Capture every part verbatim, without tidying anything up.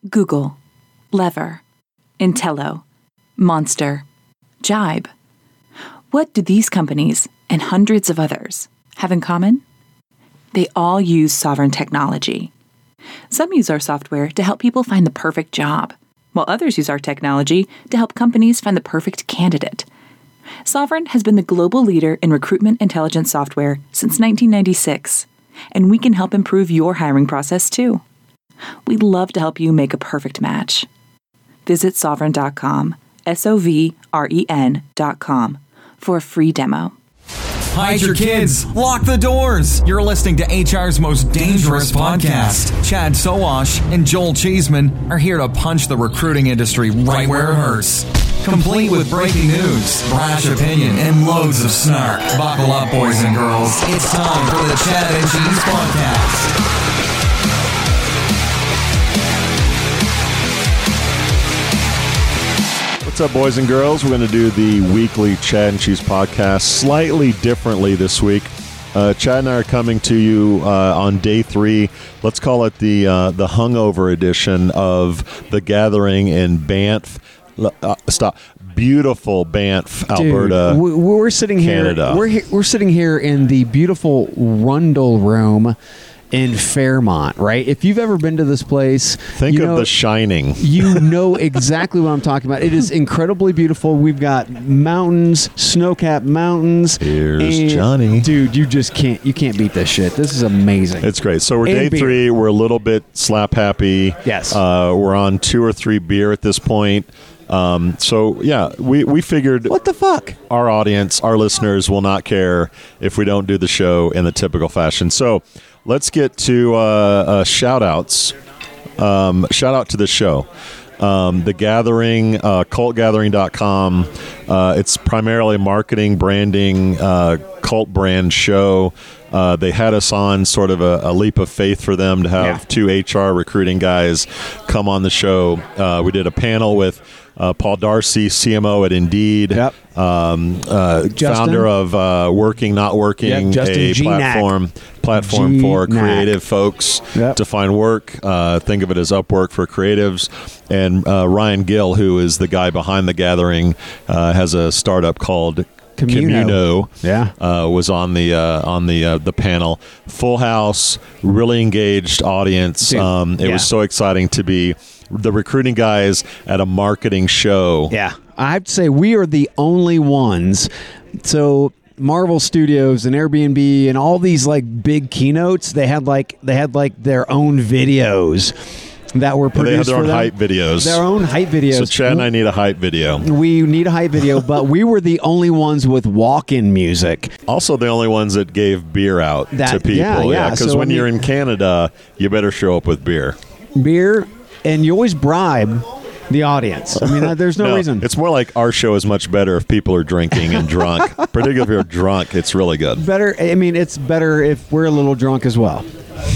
Google, Lever, Intello, Monster, Jibe. What do these companies and hundreds of others have in common? They all use Sovereign technology. Some use our software to help people find the perfect job, while others use our technology to help companies find the perfect candidate. Sovereign has been the global leader in recruitment intelligence software since nineteen ninety-six, and we can help improve your hiring process too. We'd love to help you make a perfect match. Visit sovereign dot com, S O V R E N dot com, for a free demo. Hide your kids. Lock the doors. You're listening to H R's most dangerous podcast. Chad Sowash and Joel Cheeseman are here to punch the recruiting industry right where it hurts. Complete with breaking news, brash opinion, and loads of snark. Buckle up, boys and girls. It's time for the Chad and Cheese Podcast. What's up, boys and girls? We're going to do the weekly Chad and Cheese podcast slightly differently this week. Uh, Chad and I are coming to you uh, on day three. Let's call it the uh, the hungover edition of The Gathering in Banff. Uh, stop. Beautiful Banff, Alberta. Dude, we're sitting here. Canada. We're he- we're sitting here in the beautiful Rundle Room in Fairmont, right? If you've ever been to this place, think you of know, The Shining. You know exactly what I'm talking about. It is incredibly beautiful. We've got mountains, snow-capped mountains. Here's and, Johnny. Dude, you just can't. You can't beat this shit. This is amazing. It's great. So we're And day beer. three. We're a little bit slap happy. Yes. Uh, we're on two or three beer at this point. Um, so yeah, we, we figured What the fuck? our audience, our listeners will not care if we don't do the show in the typical fashion. So let's get to uh, uh, shout outs. Um, shout out to the show. Um, the Gathering, uh, cult gathering dot com. Uh, it's primarily a marketing, branding, uh, cult brand show. Uh, they had us on sort of a, a leap of faith for them to have Yeah. two H R recruiting guys come on the show. Uh, we did a panel with uh, Paul Darcy, C M O at Indeed, Yep. um, uh, founder of uh, Working Not Working, Yep, Justin a G. Knack. platform platform G. for Knack. creative folks Yep. to find work. Uh, think of it as Upwork for creatives. And uh, Ryan Gill, who is the guy behind The Gathering, uh, has a startup called Communo. Communo. Yeah. uh, was on the uh, on the uh, the panel. Full house, really engaged audience. Dude, Um, it yeah. was so exciting to be the recruiting guys at a marketing show. Yeah. I have to say, we are the only ones. So Marvel Studios and Airbnb and all these like big keynotes, they had like they had like their own videos that were produced They had their for own them. hype videos. Their own hype videos. So Chad and I need a hype video. We need a hype video, but we were the only ones with walk-in music. Also, the only ones that gave beer out That- to people. yeah, yeah. Because So, when I mean- you're in Canada, you better show up with beer. Beer, and you always bribe the audience. I mean, there's no, reason. It's more like our show is much better if people are drinking and drunk. Particularly if you're drunk, it's really good. Better. I mean, it's better if we're a little drunk as well.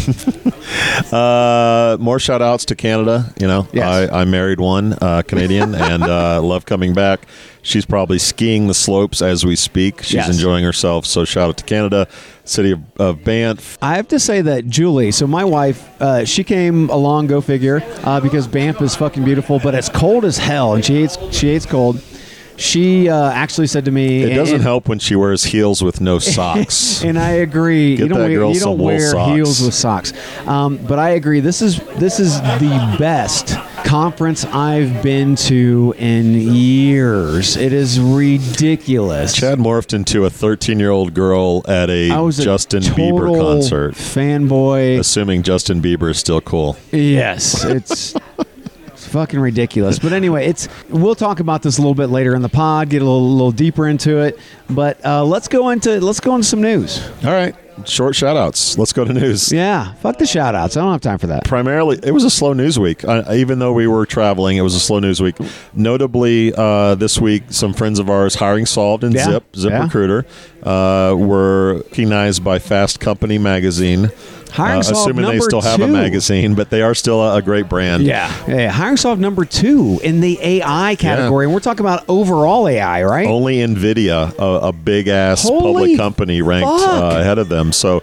Uh, more shout outs to Canada. You know, Yes. I, I married one uh, Canadian and uh, love coming back. She's probably skiing the slopes as we speak. She's Yes. enjoying herself. So shout out to Canada, city of, of Banff. I have to say that Julie, so my wife, uh, she came along, go figure, uh, because Banff is fucking beautiful, but it's cold as hell, and she hates she hates cold. She uh, actually said to me, It doesn't and, help when she wears heels with no socks. and I agree. Get you don't that wear, girl you some don't wool wear socks. heels with socks, um, but I agree. This is this is the best conference I've been to in years. It is ridiculous. Chad morphed into a thirteen-year-old girl at a I was a Justin total Bieber concert. fanboy. Assuming Justin Bieber is still cool. Yes, it's it's fucking ridiculous. But anyway, it's we'll talk about this a little bit later in the pod, get a little, little deeper into it. But uh, let's go into let's go into some news. All right. Short shout outs. Let's go to news. Yeah, fuck the shout outs. I don't have time for that. Primarily, it was a slow news week. Uh, even though we were traveling, it was a slow news week. Notably, uh, this week, some friends of ours, Hiring Solved and Yeah. Zip, Zip Yeah. Recruiter, uh, were recognized by Fast Company magazine. Hiring uh, Solved assuming they number still have a two. magazine, but they are still a, a great brand. Yeah, yeah. Hiring Solved number two in the A I category, and we're talking about overall A I, right? Only NVIDIA, a, a big ass Holy public company, ranked fuck. uh, ahead of them. So,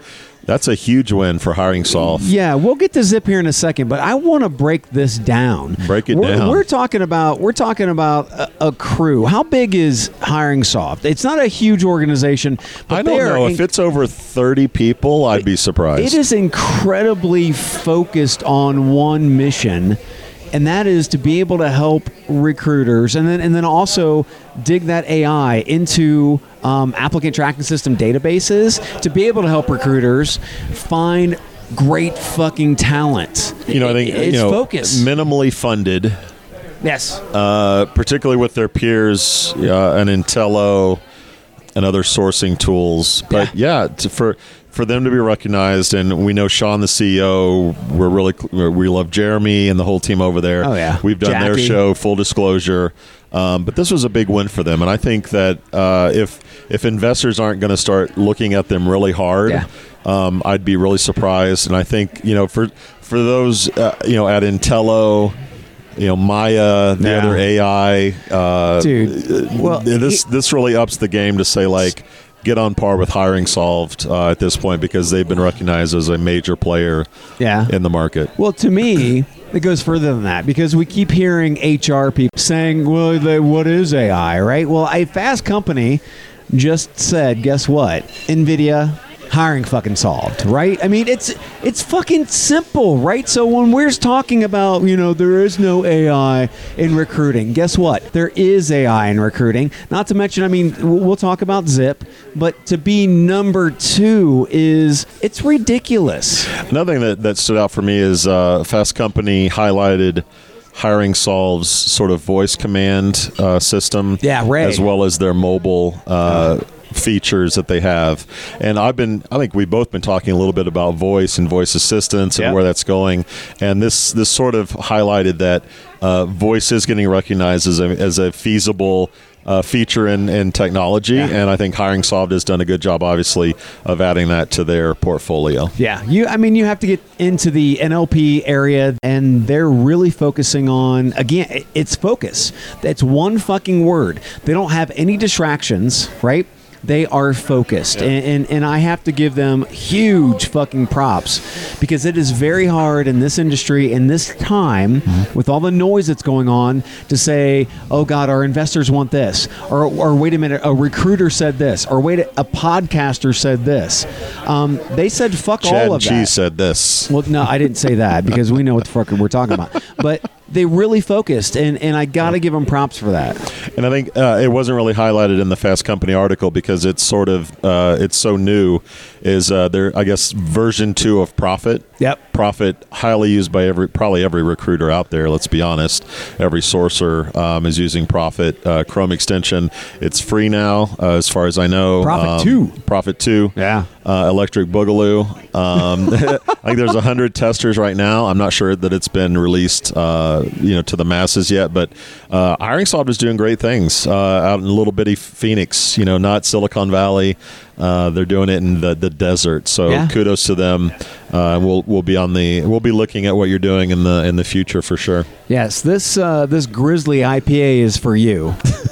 That's a huge win for HiringSoft. Yeah, we'll get to Zip here in a second, but I want to break this down. Break it we're, down. We're talking about we're talking about a, a crew. How big is HiringSoft? It's not a huge organization. But I don't know. If it's over thirty people, I'd be surprised. It is incredibly focused on one mission, and that is to be able to help recruiters, and then and then also dig that A I into um, applicant tracking system databases to be able to help recruiters find great fucking talent. You know, I think it's you know, focus. minimally funded. Yes. Uh, particularly with their peers, uh, and Intello and other sourcing tools. But yeah, yeah to, for for them to be recognized, and we know Sean, the C E O, we're really we love Jeremy and the whole team over there. Oh yeah, we've done Jackie. their show. Full disclosure, um, but this was a big win for them, and I think that uh, if if investors aren't going to start looking at them really hard, yeah. um, I'd be really surprised. And I think you know for for those uh, you know at Intello. You know, Maya, the yeah. other A I, uh, dude. Well, this he, this really ups the game to say like get on par with HiringSoft uh, at this point because they've been recognized as a major player yeah. in the market. Well, to me, it goes further than that because we keep hearing H R people saying, "Well, they, what is A I?" Right? Well, a Fast Company just said, "Guess what? NVIDIA." Hiring fucking solved, right? I mean, it's it's fucking simple, right? So when we're talking about, you know, there is no A I in recruiting, guess what? There is A I in recruiting. Not to mention, I mean, we'll talk about Zip, but to be number two is, it's ridiculous. Another thing that, that stood out for me is uh, Fast Company highlighted HiringSolve's sort of voice command uh, system, yeah, Ray. as well as their mobile uh, features that they have. And I've been, I think we've both been talking a little bit about voice and voice assistance and yep. where that's going. And this this sort of highlighted that uh, voice is getting recognized as a, as a feasible uh, feature in, in technology. Yeah. And I think HiringSoft has done a good job, obviously, of adding that to their portfolio. Yeah, you. I mean, you have to get into the N L P area, and they're really focusing on, again, it's focus. That's one fucking word. They don't have any distractions, right? They are focused, yeah. and, and and I have to give them huge fucking props because it is very hard in this industry, in this time, mm-hmm. with all the noise that's going on, to say, oh God, our investors want this, or or wait a minute, a recruiter said this, or wait, a podcaster said this. Um, they said fuck Chad all of Cheese that. said this. Well, no, I didn't say that because we know what the fuck we're talking about, but they really focused, and, and I got to give them props for that. And I think uh, it wasn't really highlighted in the Fast Company article because it's sort of, uh, it's so new, is uh, there, I guess, version two of Prophet. Yep. Prophet, highly used by every, probably every recruiter out there, let's be honest. Every sourcer um, is using Prophet. Uh, Chrome extension, it's free now, uh, as far as I know. Prophet um, two. Prophet two. Yeah. Uh, Electric Boogaloo. Um, I think there's one hundred testers right now. I'm not sure that it's been released uh, you know, to the masses yet, but uh, HiringSoft is doing great things uh, out in little bitty Phoenix, you know, not Silicon Valley. Uh, they're doing it in the, the desert. So yeah. kudos to them. Uh, we'll we'll be on the we'll be looking at what you're doing in the in the future for sure. Yes, this uh, this Grizzly I P A is for you.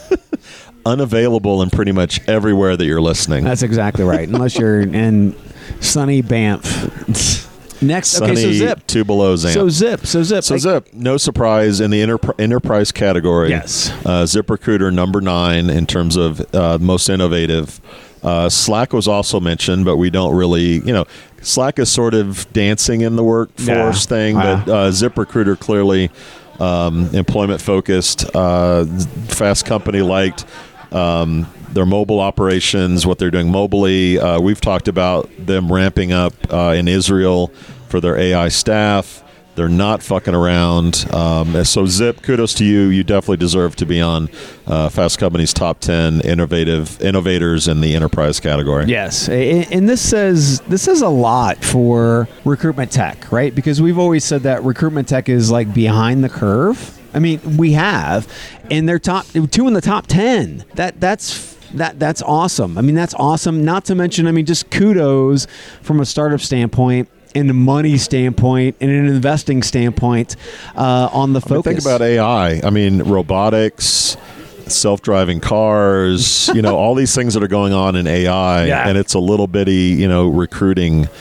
Unavailable in pretty much everywhere that you're listening. That's exactly right, unless you're in sunny Banff. Next, Sunny, okay, so Zip. Two below Zip. So Zip, so Zip. So like, Zip, no surprise in the enter- enterprise category. Yes. Uh, ZipRecruiter number nine in terms of uh, most innovative. Uh, Slack was also mentioned, but we don't really, you know, Slack is sort of dancing in the workforce yeah. thing, Wow. but uh, ZipRecruiter clearly um, employment focused, uh, Fast Company liked. Um, their mobile operations, what they're doing mobily. Uh, we've talked about them ramping up uh, in Israel for their A I staff. They're not fucking around. Um, so Zip, kudos to you. You definitely deserve to be on uh, Fast Company's top ten innovative innovators in the enterprise category. Yes, and this says this says a lot for recruitment tech, right? Because we've always said that recruitment tech is like behind the curve. I mean, we have, and they're top two in the top ten. That that's that that's awesome. I mean, that's awesome. Not to mention, I mean, just kudos from a startup standpoint, and a money standpoint, and an investing standpoint uh, on the focus. I mean, think about A I. I mean, robotics, self-driving cars. You know, all these things that are going on in A I, yeah. and it's a little bitty, you know, recruiting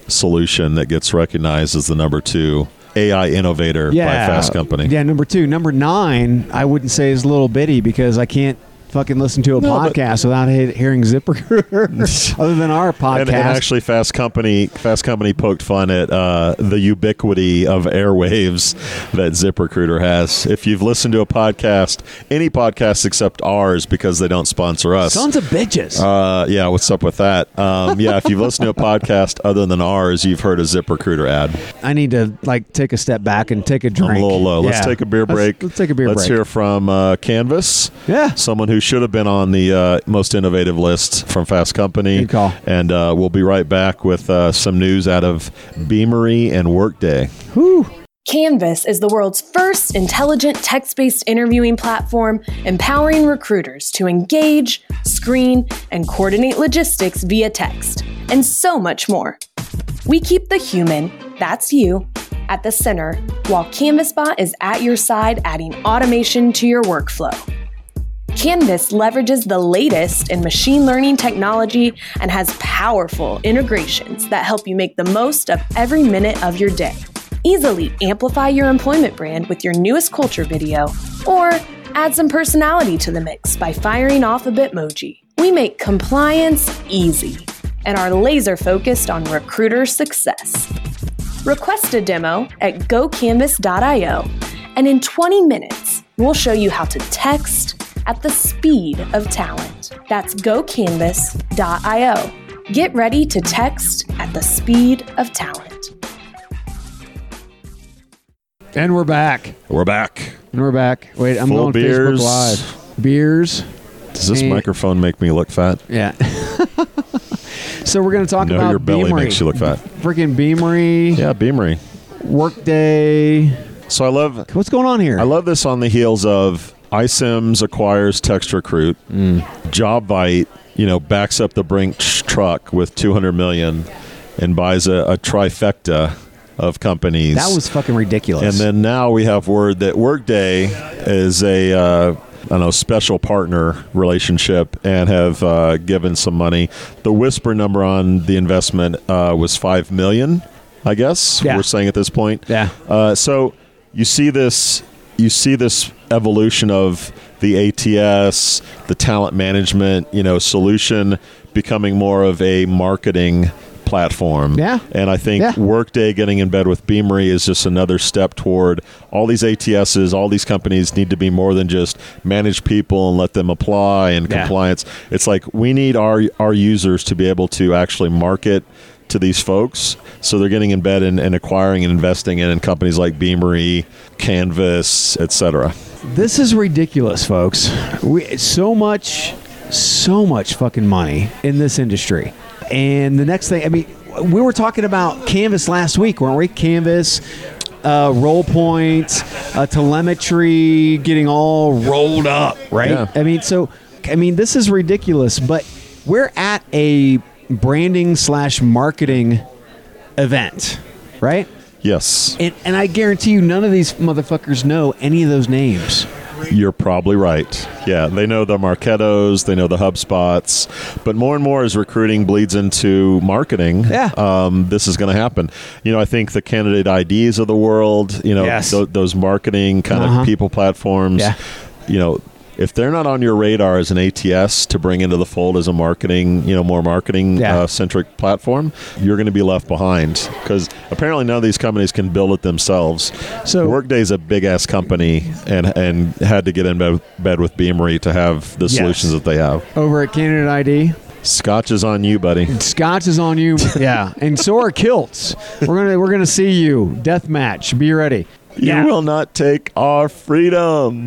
solution that gets recognized as the number two A I innovator Yeah. by Fast Company. Yeah, number two. Number nine, I wouldn't say is a little bitty because I can't fucking listen to a No, but- podcast without he- hearing ZipRecruiter other than our podcast. And, and actually, Fast Company, Fast Company poked fun at uh, the ubiquity of airwaves that ZipRecruiter has. If you've listened to a podcast, any podcast except ours, because they don't sponsor us. Sons of bitches. Uh, yeah, what's up with that? Um, yeah, if you've listened to a podcast other than ours, you've heard a ZipRecruiter ad. I need to like take a step back and take a drink. I'm a little low. Let's Yeah. take a beer Let's- break. Let's, take a beer Let's break. hear from uh, Canvas. Yeah. Someone who should have been on the uh, most innovative list from Fast Company. Good call. And uh, we'll be right back with uh, some news out of Beamery and Workday. Whew. Canvas is the world's first intelligent text-based interviewing platform, empowering recruiters to engage, screen, and coordinate logistics via text, and so much more. We keep the human, that's you, at the center, while CanvasBot is at your side adding automation to your workflow. Canvas leverages the latest in machine learning technology and has powerful integrations that help you make the most of every minute of your day. Easily amplify your employment brand with your newest culture video, or add some personality to the mix by firing off a Bitmoji. We make compliance easy and are laser focused on recruiter success. Request a demo at go canvas dot io, and in twenty minutes, we'll show you how to text at the speed of talent. That's go canvas dot io. Get ready to text at the speed of talent. And we're back. We're back. And we're back. Wait, I'm Full going beers. Facebook Live. Beers. Does this And- microphone make me look fat? Yeah. So we're going to talk No, about your belly Beamery. makes you look fat. Freaking Beamery. Yeah, Beamery. Workday. So I love What's going on here? I love this on the heels of iSims acquires TextRecruit. Mm. JobVite, you know, backs up the Brink truck with two hundred million dollars and buys a, a trifecta of companies. That was fucking ridiculous. And then now we have word that Workday is a uh, I don't know special partner relationship and have uh, given some money. The whisper number on the investment uh, was five million. I guess Yeah. we're saying at this point. Yeah. Uh, so you see this. You see this evolution of the A T S, the talent management, you know, solution becoming more of a marketing platform. Yeah. And I think Yeah. Workday getting in bed with Beamery is just another step toward all these A T Ss, all these companies need to be more than just manage people and let them apply and Yeah. compliance. It's like we need our our users to be able to actually market to these folks, so they're getting in bed and, and acquiring and investing in, in companies like Beamery, Canvas, et cetera. This is ridiculous, folks. We so much, so much fucking money in this industry. And the next thing, I mean, we were talking about Canvas last week, weren't we? Canvas, uh, roll points, uh, telemetry, getting all rolled up, right? Yeah. I mean, so, I mean, this is ridiculous, but we're at a branding slash marketing event, right? Yes, And, and I guarantee you none of these motherfuckers know any of those names. you're probably right. Yeah, they know the Marketos, they know the HubSpots, but more and more as recruiting bleeds into marketing, Yeah. um, this is going to happen. You know, I think the candidate I Ds of the world, you know, Yes. th- those marketing kind Uh-huh. of people platforms, Yeah. you know, if they're not on your radar as an A T S to bring into the fold as a marketing, you know, more marketing Yeah. uh, centric platform, you're going to be left behind because apparently none of these companies can build it themselves. So- Workday's a big ass company and and had to get in bed, bed with Beamery to have the Yes. solutions that they have. Over at Candidate I D, Scotch is on you, buddy. Scotch is on you. Yeah, and so are kilts. We're gonna we're gonna see you. Death match. Be ready. You Yeah. will not take our freedom.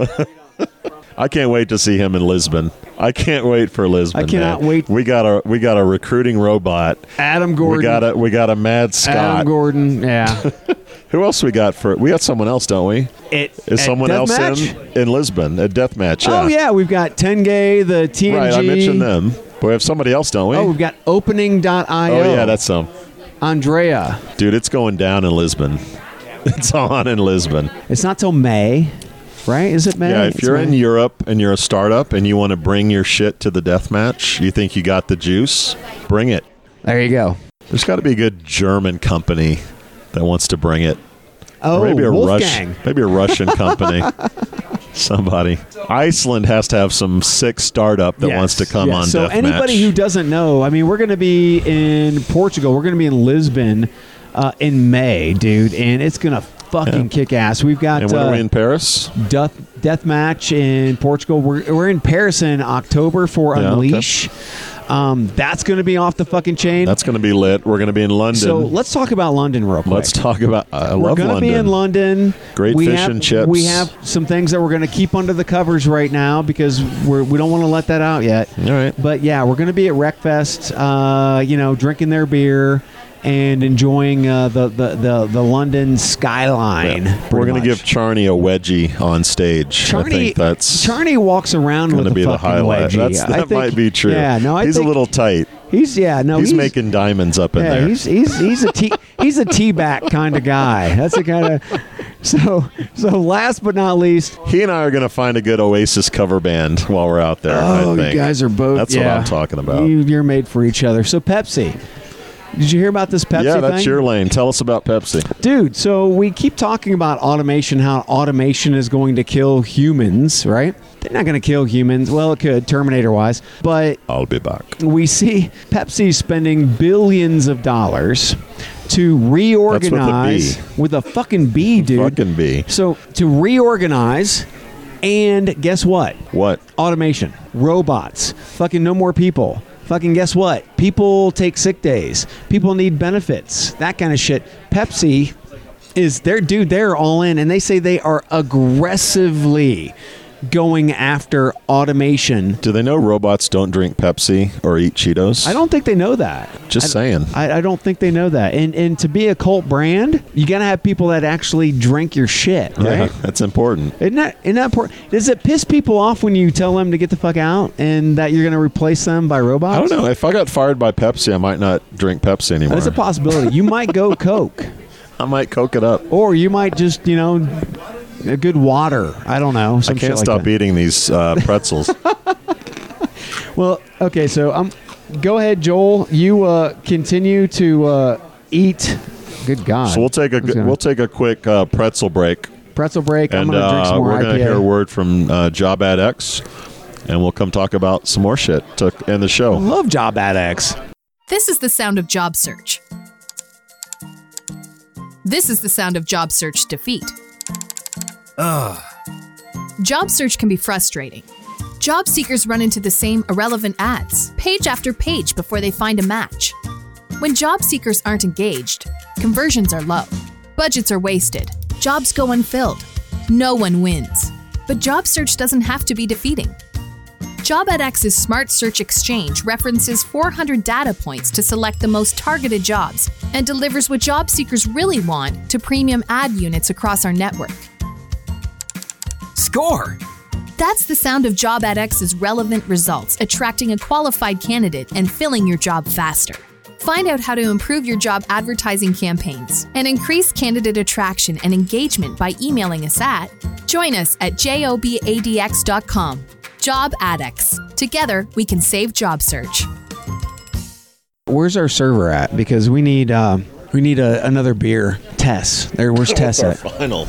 I can't wait to see him in Lisbon. I can't wait for Lisbon. I cannot man. wait. We got a we got a recruiting robot. Adam Gordon. We got a we got a mad Scott. Adam Gordon. Yeah. Who else we got for? We got someone else, don't we? It, Is at someone else Deathmatch? in in Lisbon at Deathmatch? Yeah. Oh yeah, we've got Tenge, the T N G. Right, I mentioned them. But we have somebody else, don't we? Oh, we've got opening dot io. Oh, yeah, that's them. Andrea. Dude, it's going down in Lisbon. It's on in Lisbon. It's not till May, right? Is it May? Yeah, if It's you're in May. Europe and you're a startup and you want to bring your shit to the death match, you think you got the juice, bring it. There you go. There's got to be a good German company that wants to bring it. Oh, or maybe a Wolfgang. Rush, maybe a Russian company. Somebody. Iceland has to have some sick startup that Yes, wants to come yes. on So Deathmatch. anybody who doesn't know, I mean, we're going to be in Portugal. We're going to be in Lisbon uh, in May, dude, and it's going to fucking Yeah. kick ass. We've got And when uh, are we in Paris? death death match in Portugal. We're we're in Paris in October for Yeah, okay. Unleash. Um, that's going to be off the fucking chain. That's going to be lit. We're going to be in London. So let's talk about London real quick. Let's talk about. I We're love going to London. be in London. Great we fish have, and chips. We have some things that we're going to keep under the covers right now because we're, we don't want to let that out yet. All right. But yeah, we're going to be at Wreckfest, uh, you know, drinking their beer and enjoying uh, the, the, the, the London skyline. Yeah. We're going to give Charney a wedgie on stage. Charney, I think that's Charney walks around going with to a be the fucking highlight. wedgie. That's, I that think- might be true. Yeah, no, I he's think a little tight. He's yeah, no, he's, he's making diamonds up in Yeah, there. he's he's he's a tea he's a tea back kind of guy. That's the kind of so so. Last but not least, he and I are going to find a good Oasis cover band while we're out there. oh, I think. you guys are both. That's yeah. what I'm talking about. You, you're made for each other. So Pepsi. Did you hear about this Pepsi yeah, that's thing? your lane. Tell us about Pepsi. Dude, so we keep talking about automation, how automation is going to kill humans, right? They're not going to kill humans. Well, it could, Terminator-wise. But I'll be back. we see Pepsi spending billions of dollars to reorganize That's with a B. with a fucking B, dude. Fucking B. So to reorganize, and guess what? What? Automation, robots, fucking no more people. Fucking guess what? People take sick days. People need benefits. That kind of shit. Pepsi is their dude. They're all in, and they say they are aggressively going after automation. Do they know robots don't drink Pepsi or eat Cheetos? I don't think they know that. Just I, saying. I, I don't think they know that. And and to be a cult brand, you gotta have people that actually drink your shit, right? Yeah, that's important. Isn't that, isn't that important? Does it piss people off when you tell them to get the fuck out and that you're going to replace them by robots? I don't know. If I got fired by Pepsi, I might not drink Pepsi anymore. That's a possibility. You might go Coke, I might Coke it up. or you might just, you know, a good water. I don't know. I Some shit can't like stop that. eating these uh, pretzels. Well, okay, so um, go ahead, Joel. You uh, continue to uh, eat. Good God. So we'll take a What's going on? we'll take a quick uh, pretzel break, pretzel break. I'm and going to drink uh, some more we're I going P to A. hear a word from uh, Job Ad X, and we'll come talk about some more shit to end the I show. love Job Ad X. This is the sound of job search. This is the sound of job search defeat. Ugh. Job search can be frustrating. Job seekers run into the same irrelevant ads, page after page, before they find a match. When job seekers aren't engaged, conversions are low, budgets are wasted, jobs go unfilled. No one wins. But job search doesn't have to be defeating. JobAdX's Smart Search Exchange references four hundred data points to select the most targeted jobs and delivers what job seekers really want to premium ad units across our network. Score! That's the sound of JobAdX's relevant results, attracting a qualified candidate and filling your job faster. Find out how to improve your job advertising campaigns and increase candidate attraction and engagement by emailing us at join us at jobadx dot com. JobAdX. Together, we can save job search. Where's our server at? Because we need uh, we need a, another beer. Tess. There, where's Tess at? Final.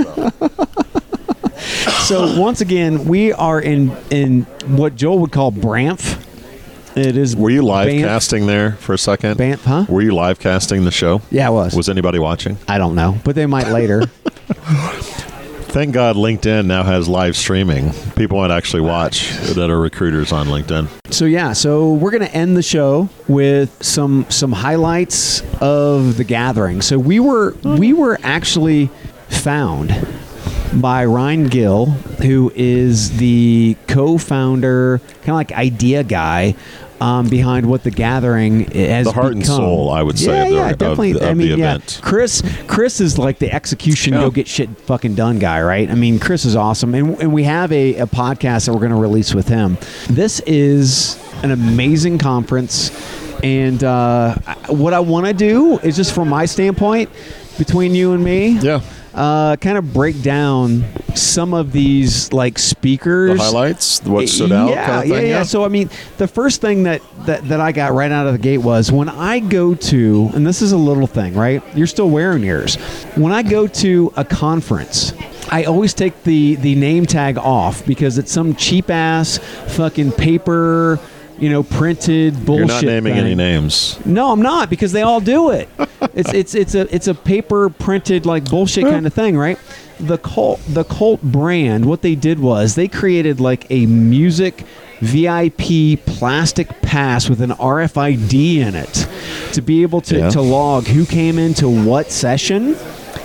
So once again, we are in in what Joel would call Banff. It is. Were you live Banff. casting there for a second? Banff, huh? Were you live casting the show? Yeah, I was. Was anybody watching? I don't know, but they might later. Thank God LinkedIn now has live streaming. People might actually watch that are recruiters on LinkedIn. So yeah, so we're gonna end the show with some some highlights of the gathering. So we were we were actually found by Ryan Gill, who is the co-founder, kind of like idea guy um, behind what the gathering has The heart and become. soul, I would say, Yeah, of the- yeah, of definitely. the- I of mean, the yeah. event. Chris, Chris is like the execution, Yeah. go get shit fucking done guy, right? I mean, Chris is awesome, and and we have a, a podcast that we're going to release with him. This is an amazing conference, and uh, what I want to do is just from my standpoint, between you and me, Yeah. uh, kind of break down some of these like speakers. The highlights, what stood out. Yeah, kind of yeah, thing, yeah. So I mean, the first thing that, that that I got right out of the gate was when I go to, and this is a little thing, right? You're still wearing yours. When I go to a conference, I always take the the name tag off because it's some cheap ass fucking paper, you know, printed bullshit. You're not naming thing. any names. No, I'm not, because they all do it. It's it's it's a it's a paper printed like bullshit kind of thing, right? The Colt the Colt brand, what they did was they created like a music V I P plastic pass with an R F I D in it to be able to, Yeah. to log who came into what session.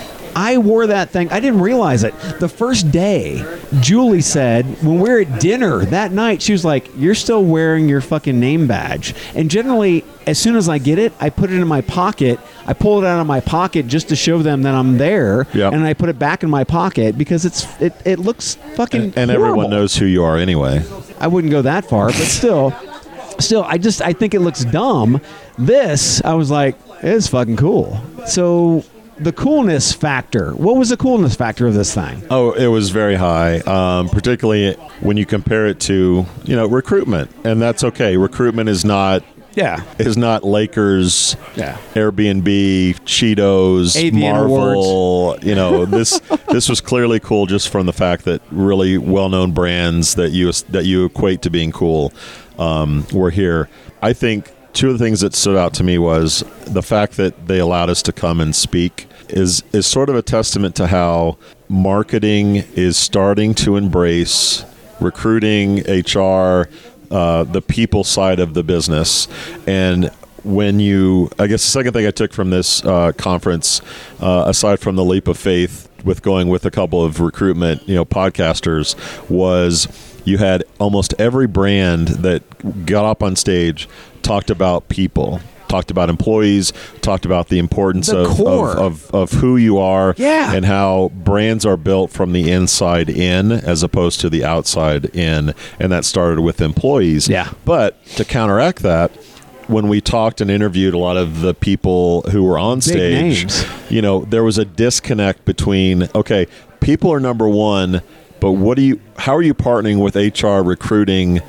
I wore that thing. I didn't realize it. The first day, Julie said, when we were at dinner that night, she was like, "You're still wearing your fucking name badge." And generally, as soon as I get it, I put it in my pocket. I pull it out of my pocket just to show them that I'm there. Yep. And I put it back in my pocket because it's it, it looks fucking And, and horrible. everyone knows who you are anyway. I wouldn't go that far, but still, still, I just I think it looks dumb. This, I was like, it's fucking cool. So the coolness factor. What was the coolness factor of this thing? Oh, it was very high, um, particularly when you compare it to, you know, recruitment. And that's okay. Recruitment is not Yeah. is not Lakers, Yeah. Airbnb, Cheetos, Avian Marvel. You know, this this was clearly cool just from the fact that really well-known brands that you that you equate to being cool um, were here. I think two of the things that stood out to me was the fact that they allowed us to come and speak is is sort of a testament to how marketing is starting to embrace recruiting, H R, uh, the people side of the business. And when you, I guess the second thing I took from this uh, conference, uh, aside from the leap of faith with going with a couple of recruitment, you know, podcasters, was you had almost every brand that got up on stage talked about people, talked about employees, talked about the importance The of, core. of, of, of who you are, Yeah. and how brands are built from the inside in as opposed to the outside in. And that started with employees. Yeah. But to counteract that, when we talked and interviewed a lot of the people who were on stage, names. you know, there was a disconnect between, okay, people are number one, but what do you, how are you partnering with H R recruiting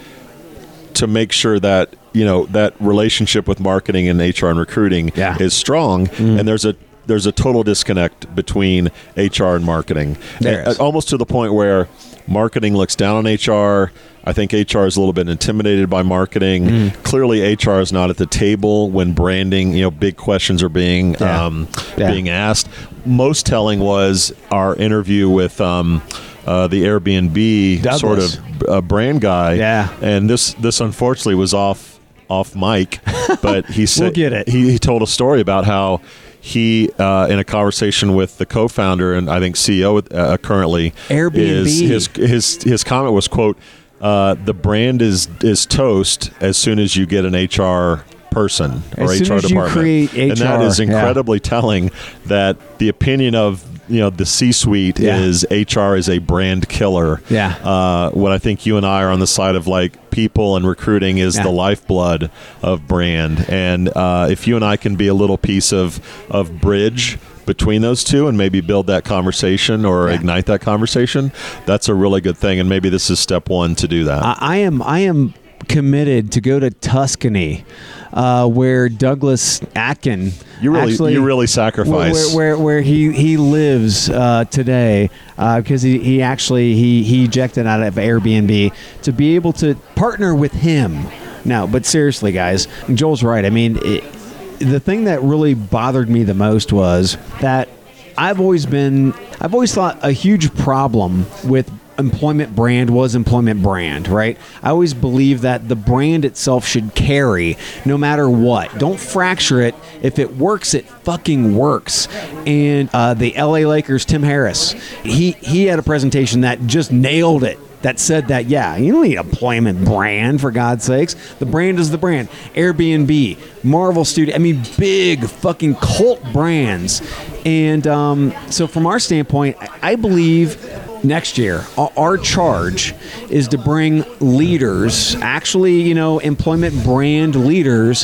to make sure that, you know, that relationship with marketing and H R and recruiting Yeah. is strong? And there's a, there's a total disconnect between H R and marketing. There And- is. almost to the point where marketing looks down on H R. I think H R is a little bit intimidated by marketing. Mm. Clearly, H R is not at the table when branding, you know, big questions are being Yeah. um, Yeah. being asked. Most telling was our interview with um, uh, the Airbnb Douglas. sort of uh, brand guy. Yeah. And this this unfortunately was off off mic, but he said get it. He, he told a story about how he, uh, in a conversation with the co-founder and I think C E O uh, currently, Airbnb. is his his his comment was, quote, uh, "The brand is is toast as soon as you get an H R person or As H soon R as you department," create and that H R, is yeah. incredibly telling. That the opinion of, you know, the C-suite Yeah. is H R is a brand killer. Yeah. Uh, when I think you and I are on the side of like people and recruiting is Yeah. the lifeblood of brand, and uh, if you and I can be a little piece of of bridge between those two and maybe build that conversation or Yeah. ignite that conversation, that's a really good thing. And maybe this is step one to do that. I, I am I am committed to go to Tuscany, uh, where Douglas Atkin. You really, actually, you really where, sacrifice. where, where, where he he lives uh, today, because he, he actually he he ejected out of Airbnb to be able to partner with him. Now, but seriously, guys, Joel's right. I mean, it, the thing that really bothered me the most was that I've always been I've always thought a huge problem with employment brand was employment brand, right? I always believe that the brand itself should carry no matter what. Don't fracture it. If it works, it fucking works. And uh, the L A Lakers, Tim Harris, he he had a presentation that just nailed it. That said that, yeah, you don't need an employment brand, for God's sakes. The brand is the brand. Airbnb, Marvel Studio, I mean, big fucking cult brands. And um, so from our standpoint, I I believe next year, our- our charge is to bring leaders, actually, you know, employment brand leaders,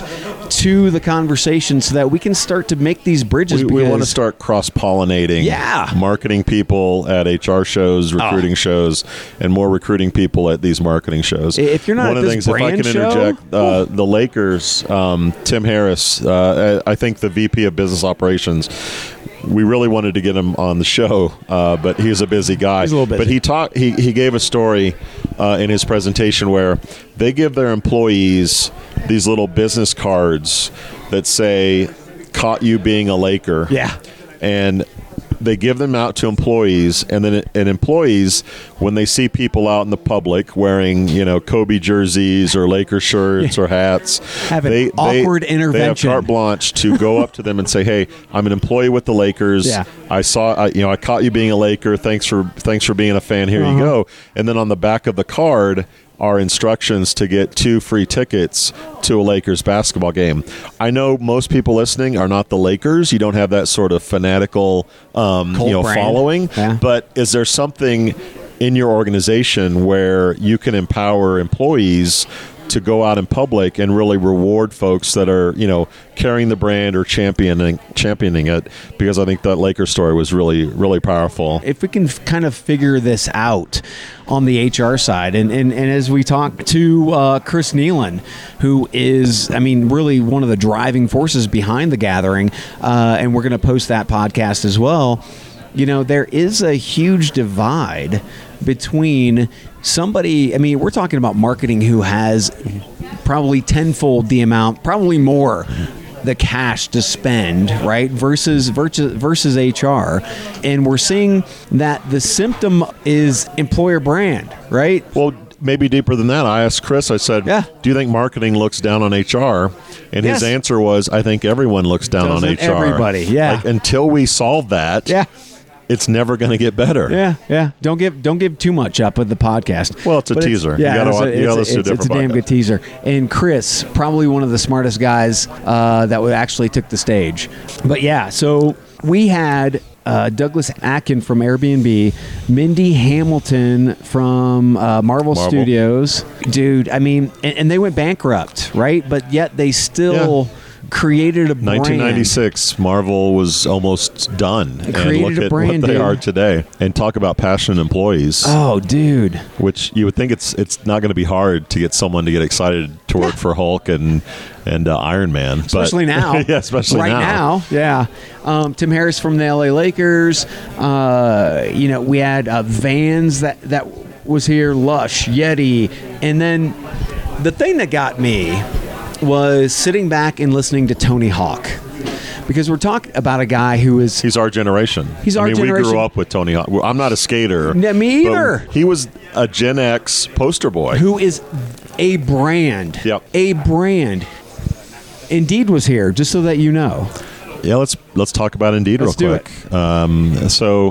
to the conversation so that we can start to make these bridges. We, we want to start cross-pollinating Yeah. marketing people at H R shows, recruiting oh. shows, and more recruiting people at these marketing shows. If you're not One at of the this things, if I brand can show, interject, uh, the Lakers, um, Tim Harris, uh, I think the V P of Business Operations, we really wanted to get him on the show, uh, but he's a busy guy. He's a little busy. But he talked. He, he gave a story uh, in his presentation where they give their employees these little business cards that say, "Caught you being a Laker." Yeah. And they give them out to employees, and then and employees, when they see people out in the public wearing, you know, Kobe jerseys or Laker shirts or hats, have an they, awkward they, intervention. They have carte blanche to go up to them and say, "Hey, I'm an employee with the Lakers. Yeah. I saw, I, you know, I caught you being a Laker. Thanks for thanks for being a fan. Here Uh-huh. you go." And then on the back of the card are instructions to get two free tickets to a Lakers basketball game. I know most people listening are not the Lakers. You don't have that sort of fanatical, um, you know, brand. following. Yeah. But is there something in your organization where you can empower employees to go out in public and really reward folks that are, you know, carrying the brand or championing championing it? Because I think that Lakers story was really, really powerful. If we can f- kind of figure this out on the H R side, and, and, and as we talk to uh, Chris Nealon, who is, I mean, really one of the driving forces behind the gathering, uh, and we're going to post that podcast as well, you know, there is a huge divide between somebody, I mean, we're talking about marketing who has probably tenfold the amount, probably more, the cash to spend, right, versus versus versus H R, and we're seeing that the symptom is employer brand, right? Well, maybe deeper than that. I asked Chris, I said, Yeah. do you think marketing looks down on H R? And Yes. his answer was, I think everyone looks down Doesn't on H R. everybody, yeah. Like, until we solve that, Yeah. it's never going to get better. Yeah, yeah. Don't give don't give too much up with the podcast. Well, it's a But teaser. You yeah, gotta it's wa- a, you gotta it's, listen to it's, it's a different damn good podcasts. teaser. And Chris, probably one of the smartest guys uh, that would actually took the stage. But yeah, so we had uh, Douglas Atkin from Airbnb, Mindy Hamilton from uh, Marvel, Marvel. Studios. Dude, I mean, and, and they went bankrupt, right? But yet they still. Yeah. Created a brand. nineteen ninety-six, Marvel was almost done. And created look a at brand, what they dude. are today. And talk about passionate employees, Oh, dude. which you would think it's it's not going to be hard to get someone to get excited to work for Hulk and and uh, Iron Man. Especially but, now. yeah, especially right now. now. Yeah. Um, Tim Harris from the L A Lakers. Uh, you know, we had uh, Vans that, that was here, Lush, Yeti. And then the thing that got me was sitting back and listening to Tony Hawk. Because we're talking about a guy who is... He's our generation. He's our I mean, generation. we grew up with Tony Hawk. Well, I'm not a skater. Yeah, me but either. He was a Gen X poster boy. Who is a brand. Yep. A brand. Indeed was here, just so that you know. Yeah, let's let's talk about Indeed Let's real do quick. Um, so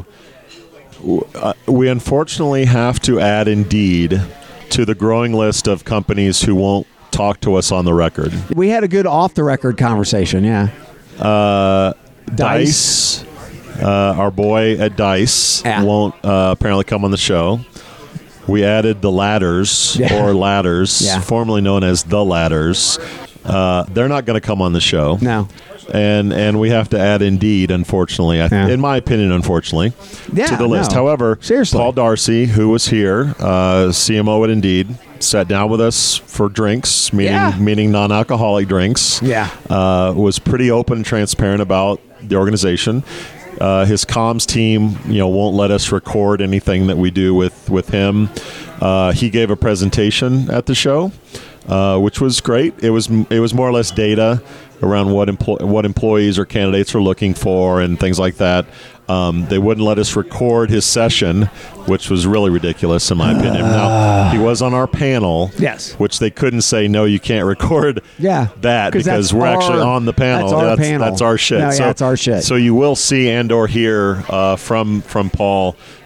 w- uh, we unfortunately have to add Indeed to the growing list of companies who won't talk to us on the record. We had a good off-the-record conversation, yeah. Uh, Dice. Dice, uh, our boy at Dice, Yeah. won't uh, apparently come on the show. We added the Ladders, Yeah. or Ladders, Yeah. formerly known as the Ladders. Uh, they're not going to come on the show. No. And and we have to add Indeed, unfortunately, I, Yeah. in my opinion, unfortunately, Yeah, to the list. no. However, Seriously. Paul Darcy, who was here, uh, C M O at Indeed, sat down with us for drinks, meaning Yeah. meaning non-alcoholic drinks. Yeah. uh, was pretty open and transparent about the organization. Uh, his comms team, you know, won't let us record anything that we do with with him. Uh, he gave a presentation at the show, uh, which was great. It was it was more or less data around what empl- what employees or candidates are looking for and things like that. Um, they wouldn't let us record his session, which was really ridiculous in my opinion. Now, he was on our panel, Yes. which they couldn't say, no, you can't record Yeah, that 'cause because that's we're our- actually on the panel. that's our panel. That's our shit. No, yeah, so, it's our shit. So you will see and or hear uh, from from Paul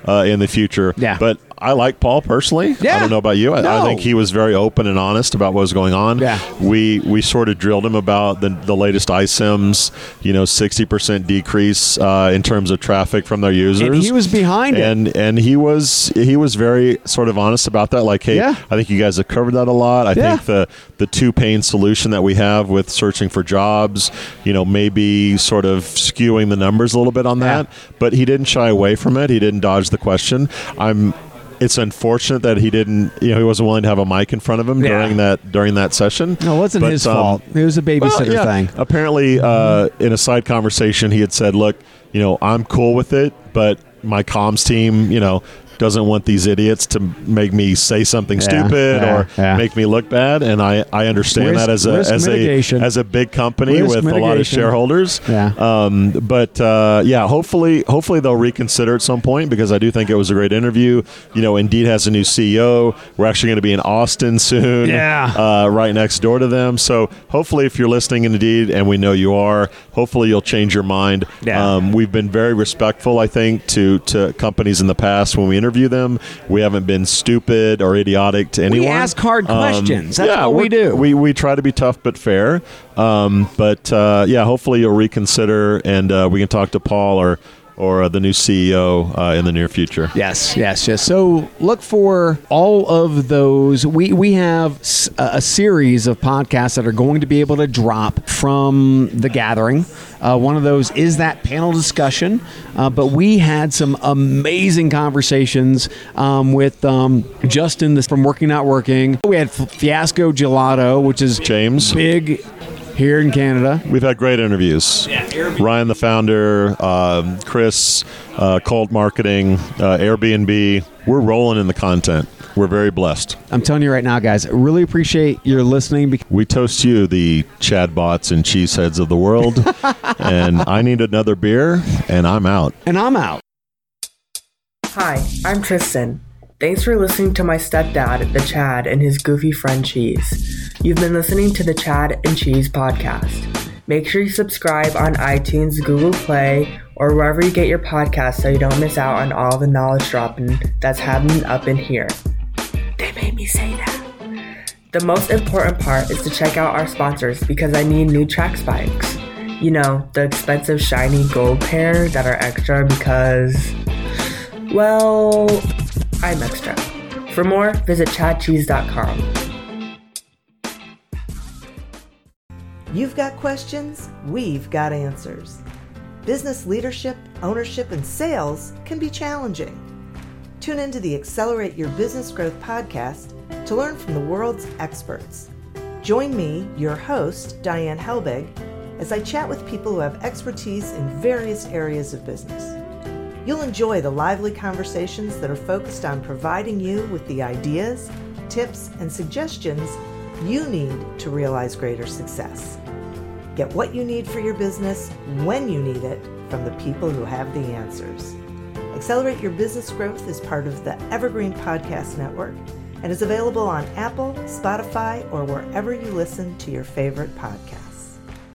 uh, in the future. Yeah. But I like Paul personally. Yeah. I don't know about you. I, No. I think he was very open and honest about what was going on. Yeah. We we sort of drilled him about the, the latest I S I Ms, you know, sixty percent decrease uh, in terms of traffic from their users. And he was behind it. and, And he was he was very sort of honest about that. Like, hey, Yeah. I think you guys have covered that a lot. I Yeah. think the the two pane solution that we have with searching for jobs, you know, maybe sort of skewing the numbers a little bit on Yeah. that. But he didn't shy away from it. He didn't dodge the question. I'm It's unfortunate that he didn't, you know, he wasn't willing to have a mic in front of him Yeah. during that during that session. No, it wasn't But, his um, fault. It was a babysitter well, yeah. thing. Apparently, uh, in a side conversation, he had said, "Look, you know, I'm cool with it, but my comms team, you know, doesn't want these idiots to make me say something Yeah, stupid yeah, or yeah. make me look bad." And I, I understand Risk- that as a risk as mitigation. a as a big company Risk with a lot of mitigation. shareholders. Yeah. Um, but uh, yeah, hopefully, hopefully they'll reconsider at some point because I do think it was a great interview. You know, Indeed has a new C E O. We're actually going to be in Austin soon. Yeah. Uh, right next door to them. So hopefully, if you're listening in Indeed, and we know you are, hopefully you'll change your mind. Yeah. Um, we've been very respectful, I think, to to companies in the past when we interview them. We haven't been stupid or idiotic to anyone. ask hard Um, questions. That's yeah, what we we're- do. We we try to be tough but fair. Um, but uh, yeah, hopefully you'll reconsider, and uh, we can talk to Paul or or uh, the new C E O uh, in the near future. Yes, yes, yes. So look for all of those. We we have s- a a series of podcasts that are going to be able to drop from the gathering. Uh, one of those is that panel discussion. Uh, but we had some amazing conversations um, with um, Justin this, from Working Not Working. We had F- Fiasco Gelato, which is James. big here in Canada. We've had great interviews. Ryan, the founder, um, Chris, uh, Cold Marketing, uh, Airbnb. We're rolling in the content. We're very blessed. I'm telling you right now, guys, I really appreciate your listening. Because We toast you, the Chad Bots and cheeseheads of the world. And I need another beer, and I'm out. and I'm out. Hi, I'm Tristan. Thanks for listening to my stepdad, the Chad, and his goofy friend Cheese. You've been listening to the Chad and Cheese podcast. Make sure you subscribe on iTunes, Google Play, or wherever you get your podcasts so you don't miss out on all the knowledge dropping that's happening up in here. They made me say that. The most important part is to check out our sponsors because I need new track spikes. You know, the expensive shiny gold pair that are extra because, well, I'm extra. For more, visit chad cheese dot com. You've got questions, we've got answers. Business leadership, ownership, and sales can be challenging. Tune into the Accelerate Your Business Growth podcast to learn from the world's experts. Join me, your host, Diane Helbig, as I chat with people who have expertise in various areas of business. You'll enjoy the lively conversations that are focused on providing you with the ideas, tips, and suggestions you need to realize greater success. Get what you need for your business when you need it from the people who have the answers. Accelerate Your Business Growth is part of the Evergreen Podcast Network and is available on Apple, Spotify, or wherever you listen to your favorite podcasts.